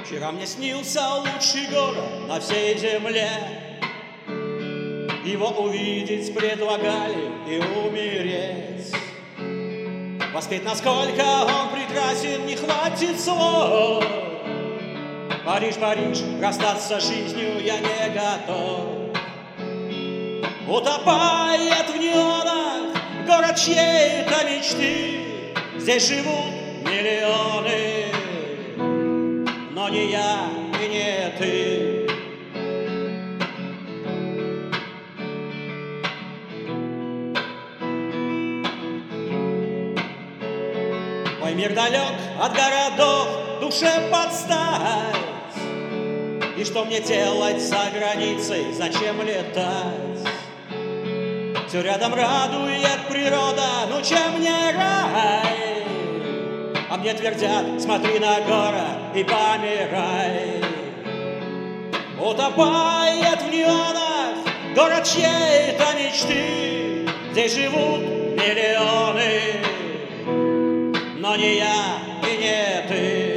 Вчера мне снился лучший город на всей земле. Его увидеть предлагали и умереть. Воспеть, насколько он прекрасен, не хватит слов. Париж, Париж, расстаться с жизнью я не готов. Утопает в неонах город чьей-то мечты. Здесь живут миллионы, но не я и не ты. Мой мир далек от городов, душе подстать. И что мне делать за границей, зачем летать? Все рядом радует природа, ну чем не рай? А мне твердят, смотри на город и помирай. Утопает в неонах город чьей-то мечты. Здесь живут миллионы, но не я и не ты.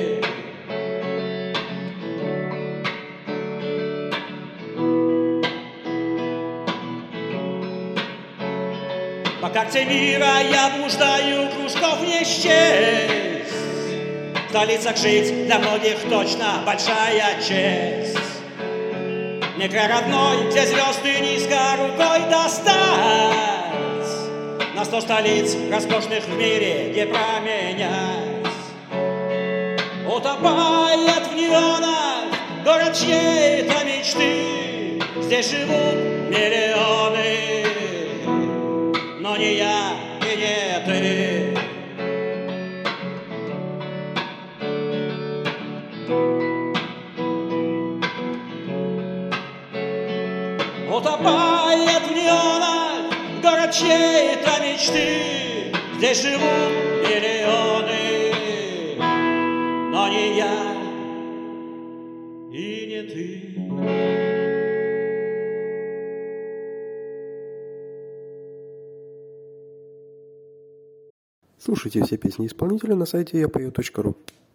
По карте мира я блуждаю, кружков не счесть. В столицах жить для многих точно большая честь. Не край родной, где звезды низко рукой достать. На 100 столиц роскошных в мире не променять. Утопает в неонах город чьей-то мечты. Здесь живут миллионы, но не я и не ты. Утопает в неонах город чьей-то мечты. Здесь живут миллионы, но не я и не ты. Слушайте все песни исполнителя на сайте yapою.ru.